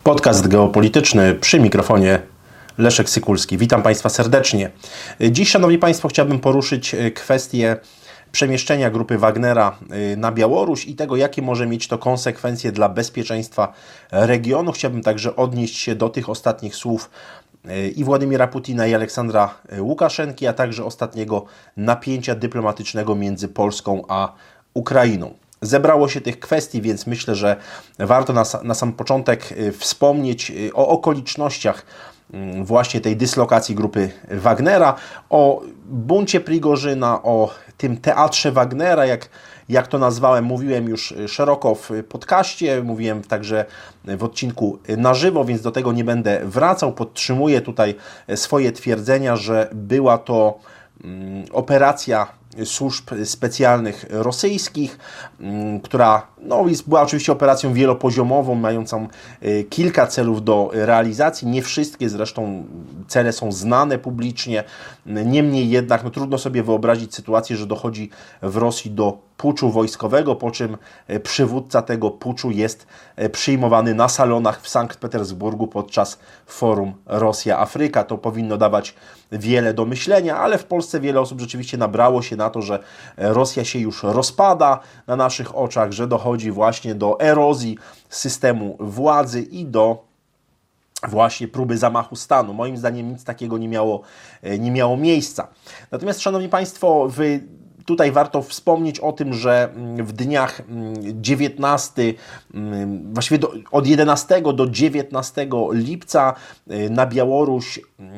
Podcast geopolityczny przy mikrofonie Leszek Sykulski. Witam Państwa serdecznie. Dziś, Szanowni Państwo, chciałbym poruszyć kwestię przemieszczenia grupy Wagnera na Białoruś i tego, jakie może mieć to konsekwencje dla bezpieczeństwa regionu. Chciałbym także odnieść się do tych ostatnich słów i Władimira Putina, i Aleksandra Łukaszenki, a także ostatniego napięcia dyplomatycznego między Polską a Ukrainą. Zebrało się tych kwestii, więc myślę, że warto na sam początek wspomnieć o okolicznościach właśnie tej dyslokacji grupy Wagnera, o buncie Prigorzyna, o tym teatrze Wagnera, jak to nazwałem, mówiłem już szeroko w podcaście, mówiłem także w odcinku na żywo, więc do tego nie będę wracał. Podtrzymuję tutaj swoje twierdzenia, że była to operacja służb specjalnych rosyjskich, która była oczywiście operacją wielopoziomową, mającą kilka celów do realizacji. Nie wszystkie zresztą cele są znane publicznie. Niemniej jednak trudno sobie wyobrazić sytuację, że dochodzi w Rosji do puczu wojskowego, po czym przywódca tego puczu jest przyjmowany na salonach w Sankt Petersburgu podczas forum Rosja-Afryka. To powinno dawać wiele do myślenia, ale w Polsce wiele osób rzeczywiście nabrało się na to, że Rosja się już rozpada na naszych oczach, że dochodzi właśnie do erozji systemu władzy i do właśnie próby zamachu stanu. Moim zdaniem nic takiego nie miało miejsca. Natomiast, Szanowni Państwo, tutaj warto wspomnieć o tym, że w dniach 19, właściwie od 11 do 19 lipca na Białoruś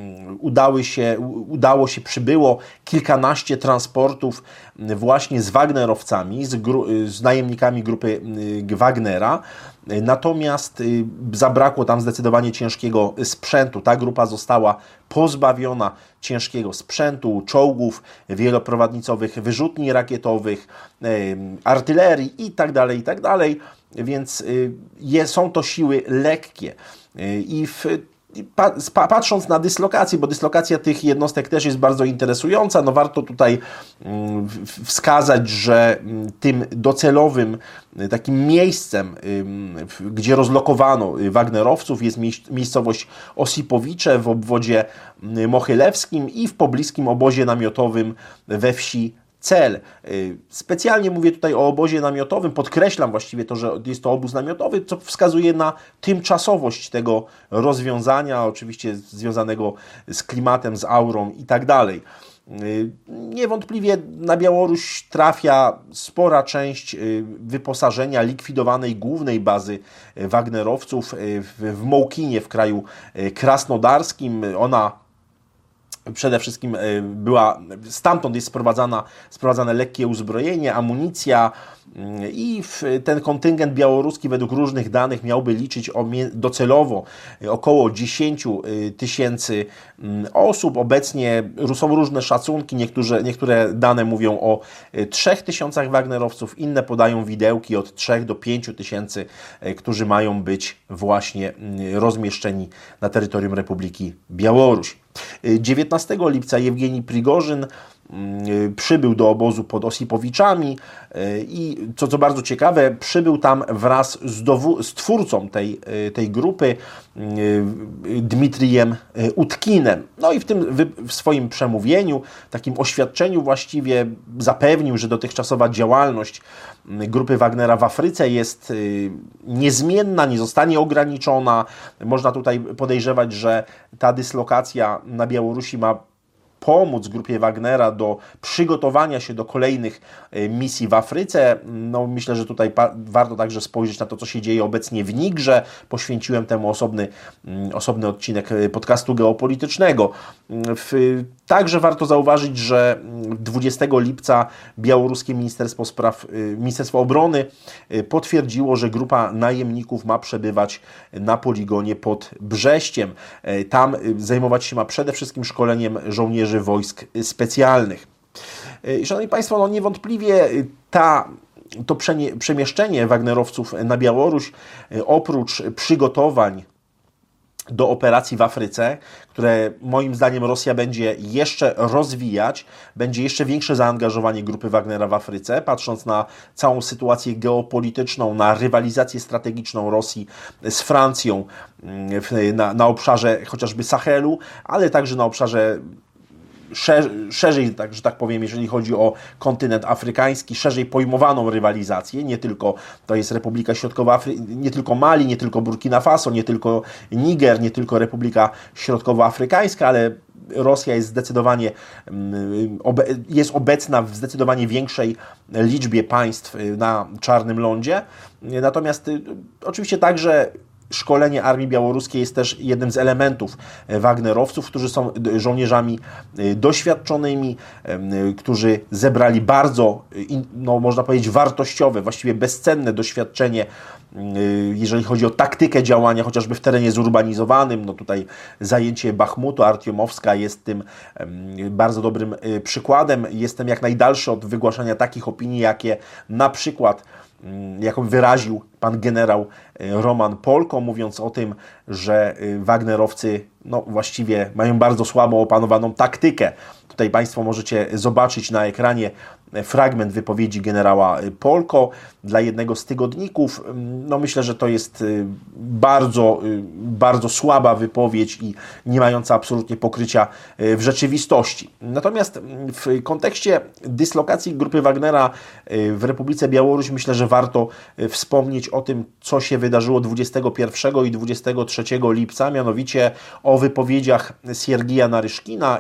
przybyło kilkanaście transportów właśnie z wagnerowcami, z najemnikami grupy Wagnera. Natomiast zabrakło tam zdecydowanie ciężkiego sprzętu. Ta grupa została pozbawiona ciężkiego sprzętu, czołgów wieloprowadnicowych, wyrzutni rakietowych, artylerii itd., więc są to siły lekkie. Patrząc na dyslokację, bo dyslokacja tych jednostek też jest bardzo interesująca, warto tutaj wskazać, że tym docelowym takim miejscem, gdzie rozlokowano wagnerowców, jest miejscowość Osipowicze w obwodzie mochylewskim i w pobliskim obozie namiotowym we wsi Cel. Specjalnie mówię tutaj o obozie namiotowym, podkreślam właściwie to, że jest to obóz namiotowy, co wskazuje na tymczasowość tego rozwiązania, oczywiście związanego z klimatem, z aurą i tak dalej. Niewątpliwie na Białoruś trafia spora część wyposażenia likwidowanej głównej bazy wagnerowców w Mołkinie w kraju krasnodarskim. Ona przede wszystkim stamtąd jest sprowadzane lekkie uzbrojenie, amunicja i ten kontyngent białoruski według różnych danych miałby liczyć docelowo około 10 tysięcy osób. Obecnie są różne szacunki, niektóre dane mówią o 3 tysiącach wagnerowców, inne podają widełki od 3 do 5 tysięcy, którzy mają być właśnie rozmieszczeni na terytorium Republiki Białoruś. 19 lipca Jewgenij Prigorzyn przybył do obozu pod Osipowiczami i co bardzo ciekawe, przybył tam wraz z twórcą tej grupy, Dmitrijem Utkinem. I w swoim przemówieniu, takim oświadczeniu właściwie zapewnił, że dotychczasowa działalność grupy Wagnera w Afryce jest niezmienna, nie zostanie ograniczona. Można tutaj podejrzewać, że ta dyslokacja na Białorusi ma pomóc grupie Wagnera do przygotowania się do kolejnych misji w Afryce. Myślę, że tutaj warto także spojrzeć na to, co się dzieje obecnie w Nigrze. Poświęciłem temu osobny odcinek podcastu geopolitycznego. Także warto zauważyć, że 20 lipca białoruskie Ministerstwo Obrony potwierdziło, że grupa najemników ma przebywać na poligonie pod Brześciem. Tam zajmować się ma przede wszystkim szkoleniem żołnierzy wojsk specjalnych. Szanowni Państwo, niewątpliwie to przemieszczenie wagnerowców na Białoruś oprócz przygotowań do operacji w Afryce, które moim zdaniem Rosja będzie jeszcze rozwijać, będzie jeszcze większe zaangażowanie grupy Wagnera w Afryce, patrząc na całą sytuację geopolityczną, na rywalizację strategiczną Rosji z Francją na obszarze chociażby Sahelu, ale także na obszarze szerzej, tak, że tak powiem, jeżeli chodzi o kontynent afrykański, szerzej pojmowaną rywalizację, nie tylko to jest Republika nie tylko Mali, nie tylko Burkina Faso, nie tylko Niger, nie tylko Republika Środkowoafrykańska, ale Rosja jest zdecydowanie jest obecna w zdecydowanie większej liczbie państw na Czarnym Lądzie. Natomiast oczywiście także szkolenie armii białoruskiej jest też jednym z elementów wagnerowców, którzy są żołnierzami doświadczonymi, którzy zebrali bardzo, no, można powiedzieć, wartościowe, właściwie bezcenne doświadczenie, jeżeli chodzi o taktykę działania, chociażby w terenie zurbanizowanym. No tutaj zajęcie Bachmutu, Artiomowska jest tym bardzo dobrym przykładem. Jestem jak najdalszy od wygłaszania takich opinii, jaką wyraził pan generał Roman Polko, mówiąc o tym, że wagnerowcy no, właściwie mają bardzo słabo opanowaną taktykę. Tutaj Państwo możecie zobaczyć na ekranie fragment wypowiedzi generała Polko dla jednego z tygodników. No myślę, że to jest bardzo słaba wypowiedź i nie mająca absolutnie pokrycia w rzeczywistości. Natomiast w kontekście dyslokacji grupy Wagnera w Republice Białorusi myślę, że warto wspomnieć o tym, co się wydarzyło 21 i 23 lipca, mianowicie o wypowiedziach Siergija Naryszkina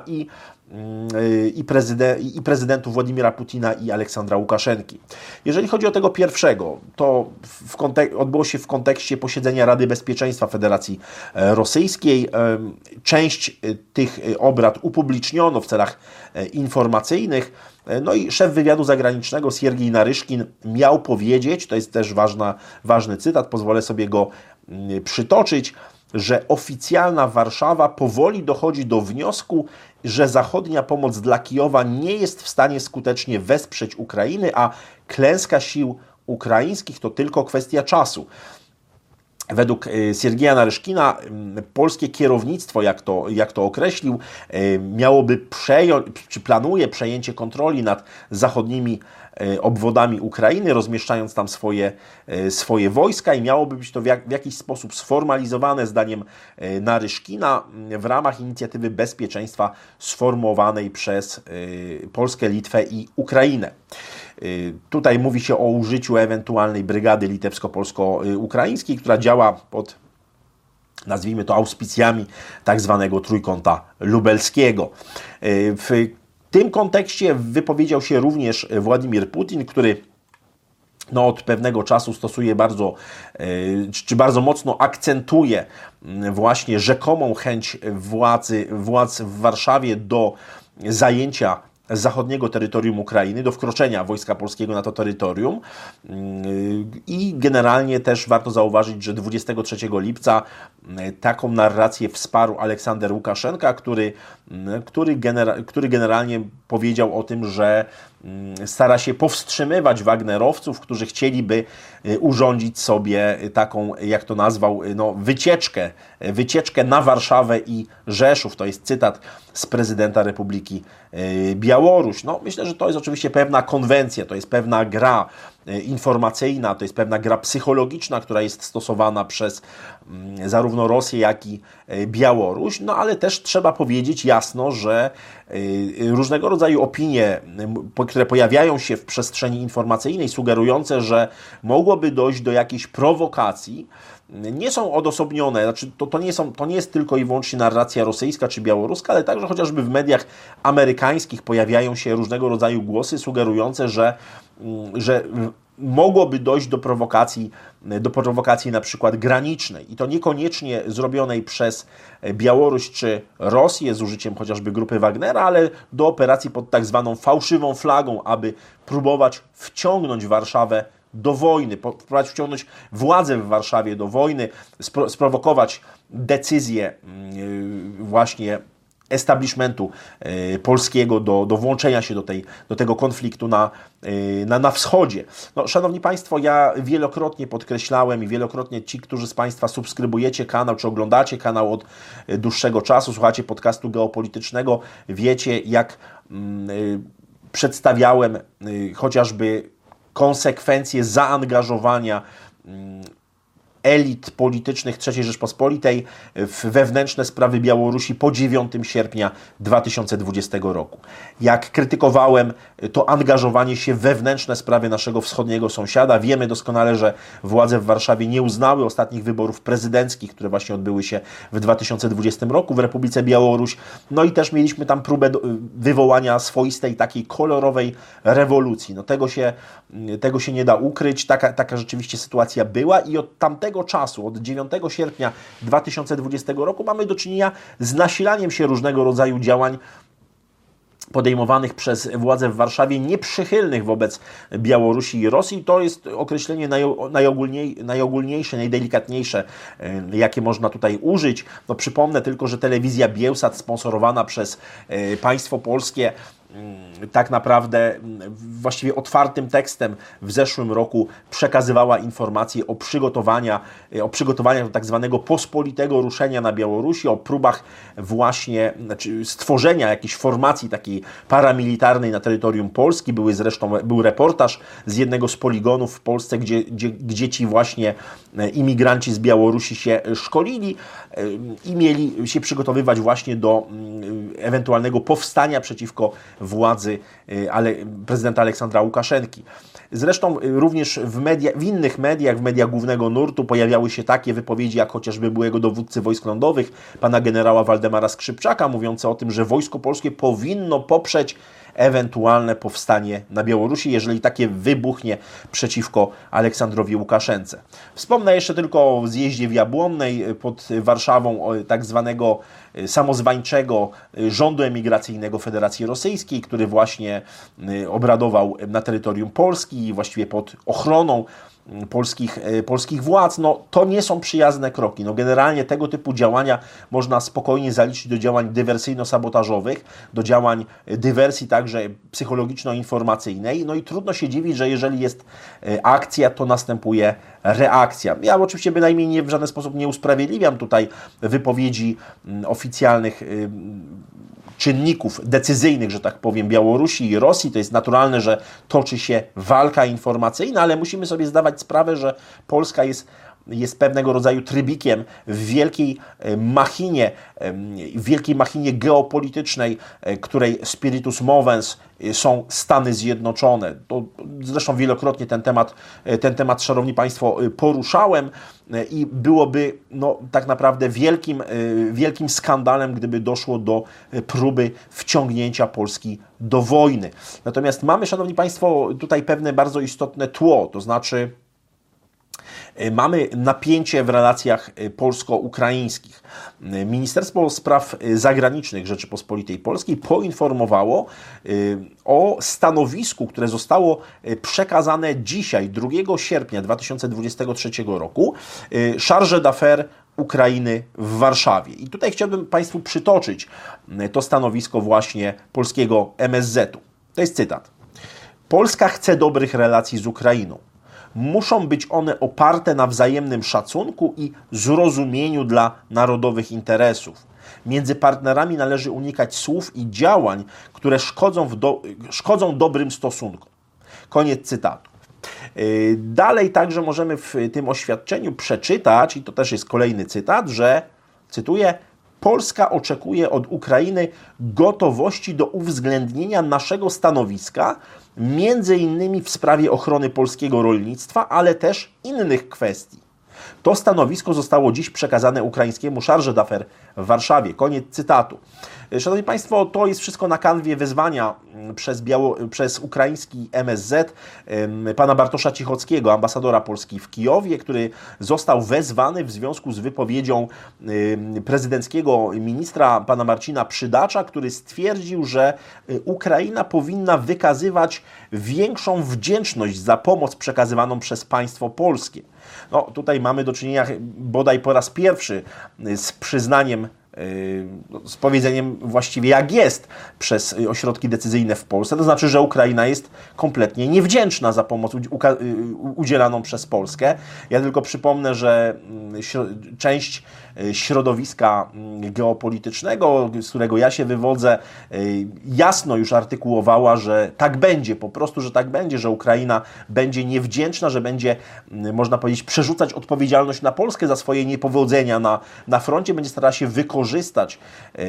i prezydentów Władimira Putina i Aleksandra Łukaszenki. Jeżeli chodzi o tego pierwszego, to odbyło się w kontekście posiedzenia Rady Bezpieczeństwa Federacji Rosyjskiej. Część tych obrad upubliczniono w celach informacyjnych. No i szef wywiadu zagranicznego Siergiej Naryszkin miał powiedzieć, to jest też ważny cytat, pozwolę sobie go przytoczyć, że oficjalna Warszawa powoli dochodzi do wniosku, że zachodnia pomoc dla Kijowa nie jest w stanie skutecznie wesprzeć Ukrainy, a klęska sił ukraińskich to tylko kwestia czasu. Według Siergieja Naryszkina polskie kierownictwo, jak to określił, miałoby czy planuje przejęcie kontroli nad zachodnimi obwodami Ukrainy, rozmieszczając tam swoje wojska i miałoby być to w jakiś sposób sformalizowane, zdaniem Naryszkina, w ramach inicjatywy bezpieczeństwa sformułowanej przez Polskę, Litwę i Ukrainę. Tutaj mówi się o użyciu ewentualnej brygady litewsko-polsko-ukraińskiej, która działa pod, nazwijmy to, auspicjami tak zwanego Trójkąta Lubelskiego. W tym kontekście wypowiedział się również Władimir Putin, który no, od pewnego czasu stosuje bardzo mocno akcentuje właśnie rzekomą chęć władz w Warszawie do zajęcia zachodniego terytorium Ukrainy, do wkroczenia Wojska Polskiego na to terytorium. I generalnie też warto zauważyć, że 23 lipca taką narrację wsparł Aleksander Łukaszenka, który generalnie powiedział o tym, że stara się powstrzymywać wagnerowców, którzy chcieliby urządzić sobie taką, jak to nazwał, no, wycieczkę na Warszawę i Rzeszów. To jest cytat z prezydenta Republiki Białoruś. No, myślę, że to jest oczywiście pewna konwencja, to jest pewna gra informacyjna, to jest pewna gra psychologiczna, która jest stosowana przez zarówno Rosję, jak i Białoruś, no ale też trzeba powiedzieć jasno, że różnego rodzaju opinie, które pojawiają się w przestrzeni informacyjnej, sugerujące, że mogłoby dojść do jakiejś prowokacji, nie są odosobnione, znaczy to nie jest tylko i wyłącznie narracja rosyjska czy białoruska, ale także chociażby w mediach amerykańskich pojawiają się różnego rodzaju głosy sugerujące, że mogłoby dojść do prowokacji na przykład granicznej i to niekoniecznie zrobionej przez Białoruś czy Rosję z użyciem chociażby grupy Wagnera, ale do operacji pod tak zwaną fałszywą flagą, aby próbować wciągnąć Warszawę do wojny, wciągnąć władzę w Warszawie do wojny, sprowokować decyzję właśnie establishmentu polskiego do włączenia się do tego konfliktu na wschodzie. No, szanowni Państwo, ja wielokrotnie podkreślałem i wielokrotnie ci, którzy z Państwa subskrybujecie kanał, czy oglądacie kanał od dłuższego czasu, słuchacie podcastu geopolitycznego, wiecie, jak przedstawiałem chociażby konsekwencje zaangażowania elit politycznych III Rzeczpospolitej w wewnętrzne sprawy Białorusi po 9 sierpnia 2020 roku. Jak krytykowałem to angażowanie się w wewnętrzne sprawy naszego wschodniego sąsiada, wiemy doskonale, że władze w Warszawie nie uznały ostatnich wyborów prezydenckich, które właśnie odbyły się w 2020 roku w Republice Białoruś. No i też mieliśmy tam próbę wywołania swoistej takiej kolorowej rewolucji. No tego się nie da ukryć. Taka rzeczywiście sytuacja była i od tamtego czasu, od 9 sierpnia 2020 roku mamy do czynienia z nasilaniem się różnego rodzaju działań podejmowanych przez władze w Warszawie nieprzychylnych wobec Białorusi i Rosji. To jest określenie najogólniejsze, najdelikatniejsze, jakie można tutaj użyć. No, przypomnę tylko, że telewizja Biełsat sponsorowana przez państwo polskie tak naprawdę właściwie otwartym tekstem w zeszłym roku przekazywała informacje o przygotowaniach do tak zwanego pospolitego ruszenia na Białorusi, o próbach właśnie stworzenia jakiejś formacji takiej paramilitarnej na terytorium Polski. Był reportaż z jednego z poligonów w Polsce, gdzie ci właśnie imigranci z Białorusi się szkolili i mieli się przygotowywać właśnie do ewentualnego powstania przeciwko władzy prezydenta Aleksandra Łukaszenki. Zresztą również w innych mediach, w mediach głównego nurtu pojawiały się takie wypowiedzi, jak chociażby byłego dowódcy wojsk lądowych, pana generała Waldemara Skrzypczaka, mówiące o tym, że wojsko polskie powinno poprzeć ewentualne powstanie na Białorusi, jeżeli takie wybuchnie przeciwko Aleksandrowi Łukaszence. Wspomnę jeszcze tylko o zjeździe w Jabłonnej pod Warszawą tak zwanego samozwańczego rządu emigracyjnego Federacji Rosyjskiej, który właśnie obradował na terytorium Polski i właściwie pod ochroną polskich władz. No, to nie są przyjazne kroki. No, generalnie tego typu działania można spokojnie zaliczyć do działań dywersyjno-sabotażowych, do działań dywersji także psychologiczno-informacyjnej. No i trudno się dziwić, że jeżeli jest akcja, to następuje reakcja. Ja oczywiście bynajmniej w żaden sposób nie usprawiedliwiam tutaj wypowiedzi oficjalnych czynników decyzyjnych, że tak powiem, Białorusi i Rosji. To jest naturalne, że toczy się walka informacyjna, ale musimy sobie zdawać sprawę, że Polska jest pewnego rodzaju trybikiem w wielkiej machinie geopolitycznej, której spiritus movens są Stany Zjednoczone. Zresztą wielokrotnie ten temat, szanowni Państwo, poruszałem i byłoby tak naprawdę wielkim skandalem, gdyby doszło do próby wciągnięcia Polski do wojny. Natomiast mamy, szanowni Państwo, tutaj pewne bardzo istotne tło, to znaczy mamy napięcie w relacjach polsko-ukraińskich. Ministerstwo Spraw Zagranicznych Rzeczypospolitej Polskiej poinformowało o stanowisku, które zostało przekazane dzisiaj, 2 sierpnia 2023 roku, chargé d'affaires Ukrainy w Warszawie. I tutaj chciałbym Państwu przytoczyć to stanowisko właśnie polskiego MSZ-u. To jest cytat. Polska chce dobrych relacji z Ukrainą. Muszą być one oparte na wzajemnym szacunku i zrozumieniu dla narodowych interesów. Między partnerami należy unikać słów i działań, które szkodzą dobrym stosunkom. Koniec cytatu. Dalej także możemy w tym oświadczeniu przeczytać, i to też jest kolejny cytat, że, cytuję, Polska oczekuje od Ukrainy gotowości do uwzględnienia naszego stanowiska, między innymi w sprawie ochrony polskiego rolnictwa, ale też innych kwestii. To stanowisko zostało dziś przekazane ukraińskiemu chargé d'affaires w Warszawie. Koniec cytatu. Szanowni Państwo, to jest wszystko na kanwie wezwania przez ukraiński MSZ pana Bartosza Cichockiego, ambasadora Polski w Kijowie, który został wezwany w związku z wypowiedzią prezydenckiego ministra pana Marcina Przydacza, który stwierdził, że Ukraina powinna wykazywać większą wdzięczność za pomoc przekazywaną przez państwo polskie. No, tutaj mamy do czynienia bodaj po raz pierwszy z przyznaniem z powiedzeniem właściwie jak jest, przez ośrodki decyzyjne w Polsce. To znaczy, że Ukraina jest kompletnie niewdzięczna za pomoc udzielaną przez Polskę. Ja tylko przypomnę, że część środowiska geopolitycznego, z którego ja się wywodzę, jasno już artykułowała, że tak będzie, po prostu, że tak będzie, że Ukraina będzie niewdzięczna, że będzie, można powiedzieć, przerzucać odpowiedzialność na Polskę za swoje niepowodzenia na froncie, będzie starała się wykorzystać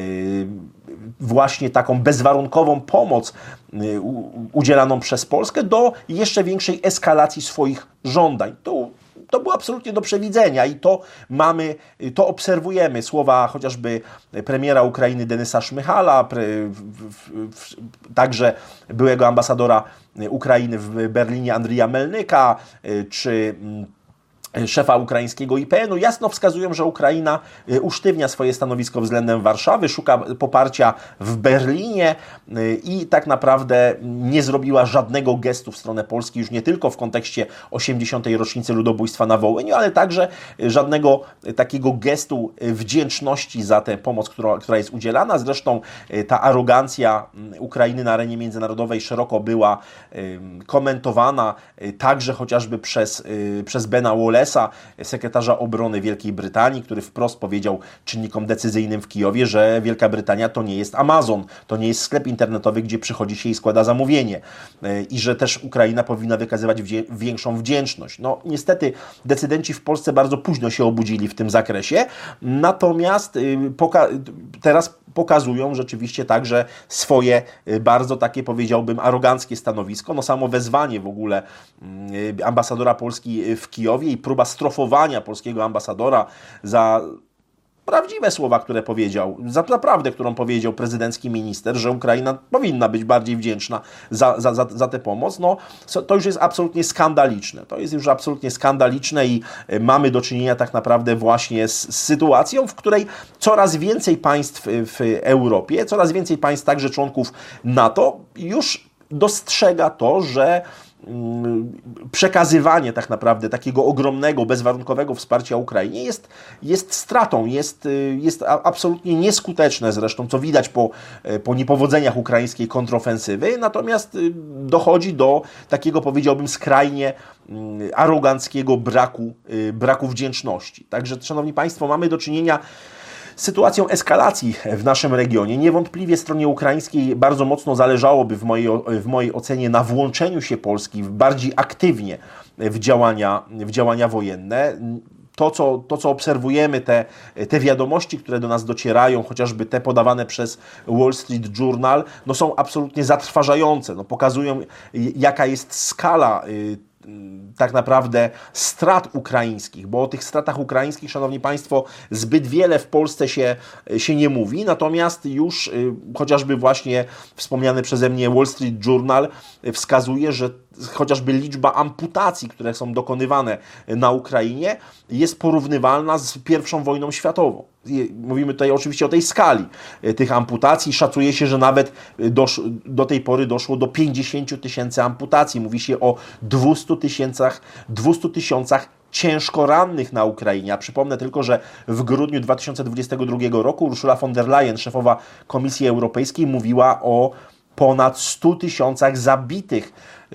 właśnie taką bezwarunkową pomoc udzielaną przez Polskę do jeszcze większej eskalacji swoich żądań. To było absolutnie do przewidzenia i to obserwujemy. Słowa chociażby premiera Ukrainy Denysa Szmyhala, także byłego ambasadora Ukrainy w Berlinie Andrija Melnyka, czy szefa ukraińskiego IPN-u jasno wskazują, że Ukraina usztywnia swoje stanowisko względem Warszawy, szuka poparcia w Berlinie i tak naprawdę nie zrobiła żadnego gestu w stronę Polski, już nie tylko w kontekście 80. rocznicy ludobójstwa na Wołyniu, ale także żadnego takiego gestu wdzięczności za tę pomoc, która jest udzielana. Zresztą ta arogancja Ukrainy na arenie międzynarodowej szeroko była komentowana także chociażby przez Bena Wallesa, sekretarza obrony Wielkiej Brytanii, który wprost powiedział czynnikom decyzyjnym w Kijowie, że Wielka Brytania to nie jest Amazon, to nie jest sklep internetowy, gdzie przychodzi się i składa zamówienie i że też Ukraina powinna wykazywać większą wdzięczność. No niestety decydenci w Polsce bardzo późno się obudzili w tym zakresie, natomiast teraz pokazują rzeczywiście także swoje bardzo takie, powiedziałbym, aroganckie stanowisko. No samo wezwanie w ogóle ambasadora Polski w Kijowie i próba strofowania polskiego ambasadora za prawdziwe słowa, które powiedział, za prawdę, którą powiedział prezydencki minister, że Ukraina powinna być bardziej wdzięczna za tę pomoc, no to już jest absolutnie skandaliczne. To jest już absolutnie skandaliczne i mamy do czynienia tak naprawdę właśnie z sytuacją, w której coraz więcej państw w Europie, coraz więcej państw, także członków NATO, już dostrzega to, że przekazywanie tak naprawdę takiego ogromnego, bezwarunkowego wsparcia Ukrainie jest stratą, jest absolutnie nieskuteczne zresztą, co widać po niepowodzeniach ukraińskiej kontrofensywy, natomiast dochodzi do takiego, powiedziałbym, skrajnie aroganckiego braku wdzięczności. Także, szanowni państwo, mamy do czynienia sytuacją eskalacji w naszym regionie. Niewątpliwie stronie ukraińskiej bardzo mocno zależałoby w mojej ocenie na włączeniu się Polski bardziej aktywnie w działania wojenne. To, co obserwujemy, te wiadomości, które do nas docierają, chociażby te podawane przez Wall Street Journal, no są absolutnie zatrważające. No, pokazują, jaka jest skala tak naprawdę strat ukraińskich, bo o tych stratach ukraińskich, szanowni państwo, zbyt wiele w Polsce się nie mówi, natomiast już chociażby właśnie wspomniany przeze mnie Wall Street Journal wskazuje, że chociażby liczba amputacji, które są dokonywane na Ukrainie, jest porównywalna z I wojną światową. Mówimy tutaj oczywiście o tej skali tych amputacji. Szacuje się, że nawet do tej pory doszło do 50 000 amputacji. Mówi się o 200 tysiącach ciężko rannych na Ukrainie. A przypomnę tylko, że w grudniu 2022 roku Ursula von der Leyen, szefowa Komisji Europejskiej, mówiła o ponad 100 000 zabitych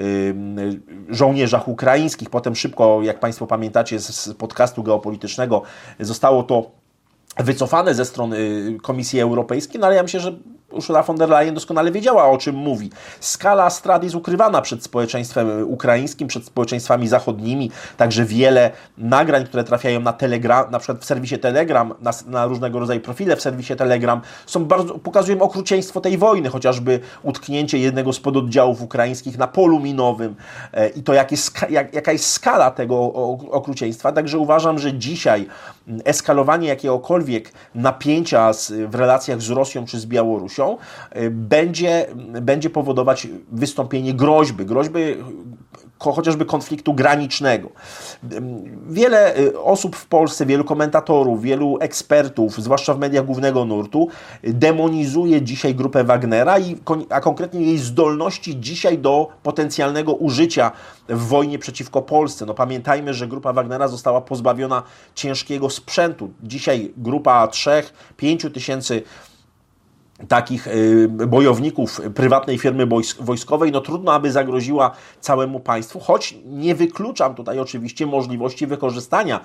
żołnierzach ukraińskich. Potem szybko, jak państwo pamiętacie z podcastu geopolitycznego, zostało to wycofane ze strony Komisji Europejskiej, no ale ja myślę, że Ursula von der Leyen doskonale wiedziała, o czym mówi. Skala strat jest ukrywana przed społeczeństwem ukraińskim, przed społeczeństwami zachodnimi, także wiele nagrań, które trafiają na Telegram, na przykład w serwisie Telegram, na różnego rodzaju profile w serwisie Telegram, pokazują okrucieństwo tej wojny, chociażby utknięcie jednego z pododdziałów ukraińskich na polu minowym i to jaka jest skala tego okrucieństwa. Także uważam, że dzisiaj eskalowanie jakiegokolwiek napięcia w relacjach z Rosją czy z Białorusią będzie powodować wystąpienie groźby chociażby konfliktu granicznego. Wiele osób w Polsce, wielu komentatorów, wielu ekspertów, zwłaszcza w mediach głównego nurtu, demonizuje dzisiaj grupę Wagnera, a konkretnie jej zdolności dzisiaj do potencjalnego użycia w wojnie przeciwko Polsce. No pamiętajmy, że grupa Wagnera została pozbawiona ciężkiego sprzętu. Dzisiaj grupa 3-5 tysięcy takich bojowników prywatnej firmy wojskowej, no trudno, aby zagroziła całemu państwu, choć nie wykluczam tutaj oczywiście możliwości wykorzystania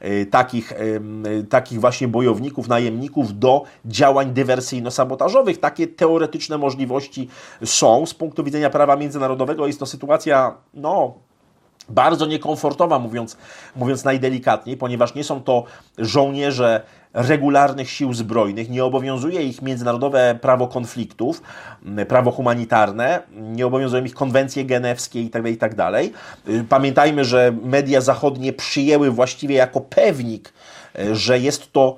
takich właśnie bojowników, najemników do działań dywersyjno-sabotażowych. Takie teoretyczne możliwości są. Z punktu widzenia prawa międzynarodowego jest to sytuacja, no, bardzo niekomfortowa, mówiąc najdelikatniej, ponieważ nie są to żołnierze regularnych sił zbrojnych, nie obowiązuje ich międzynarodowe prawo konfliktów, prawo humanitarne, nie obowiązują ich konwencje genewskie itd. Pamiętajmy, że media zachodnie przyjęły właściwie jako pewnik, że jest to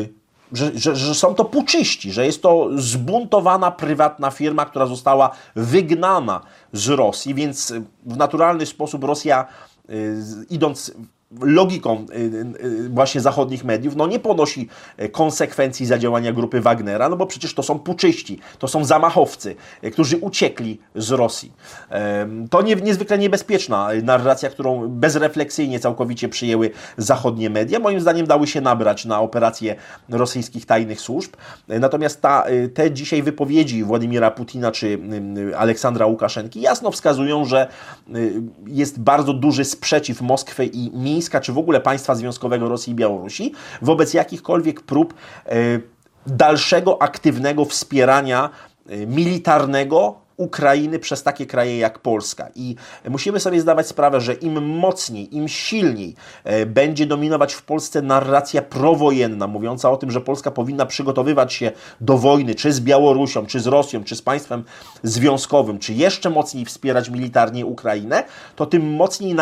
że są to puczyści, że jest to zbuntowana prywatna firma, która została wygnana z Rosji, więc w naturalny sposób Rosja, idąc logiką właśnie zachodnich mediów, no nie ponosi konsekwencji za działania grupy Wagnera, no bo przecież to są puczyści, to są zamachowcy, którzy uciekli z Rosji. To niezwykle niebezpieczna narracja, którą bezrefleksyjnie całkowicie przyjęły zachodnie media. Moim zdaniem dały się nabrać na operacje rosyjskich tajnych służb. Natomiast te dzisiaj wypowiedzi Władimira Putina czy Aleksandra Łukaszenki jasno wskazują, że jest bardzo duży sprzeciw Moskwy i Mińska, czy w ogóle państwa związkowego Rosji i Białorusi wobec jakichkolwiek prób dalszego aktywnego wspierania militarnego Ukrainy przez takie kraje jak Polska. I musimy sobie zdawać sprawę, że im mocniej, im silniej będzie dominować w Polsce narracja prowojenna, mówiąca o tym, że Polska powinna przygotowywać się do wojny, czy z Białorusią, czy z Rosją, czy z państwem związkowym, czy jeszcze mocniej wspierać militarnie Ukrainę, to tym mocniej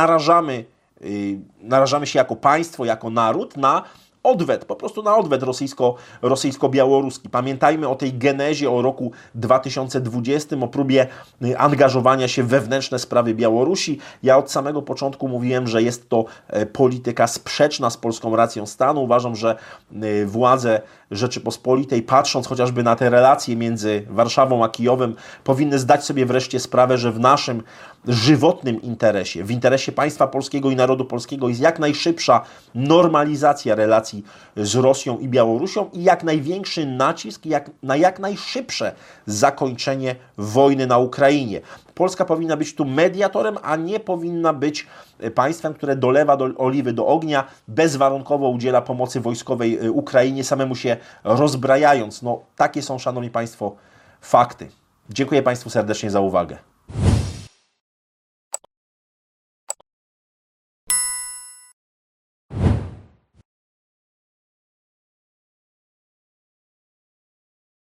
narażamy się jako państwo, jako naród na odwet, po prostu na odwet rosyjsko-białoruski. Pamiętajmy o tej genezie, o roku 2020, o próbie angażowania się w wewnętrzne sprawy Białorusi. Ja od samego początku mówiłem, że jest to polityka sprzeczna z polską racją stanu. Uważam, że władze Rzeczypospolitej, patrząc chociażby na te relacje między Warszawą a Kijowem, powinny zdać sobie wreszcie sprawę, że w naszym żywotnym interesie, w interesie państwa polskiego i narodu polskiego jest jak najszybsza normalizacja relacji z Rosją i Białorusią i jak największy nacisk na jak najszybsze zakończenie wojny na Ukrainie. Polska powinna być tu mediatorem, a nie powinna być państwem, które dolewa oliwy do ognia, bezwarunkowo udziela pomocy wojskowej Ukrainie, samemu się rozbrajając. No, takie są, szanowni państwo, fakty. Dziękuję państwu serdecznie za uwagę.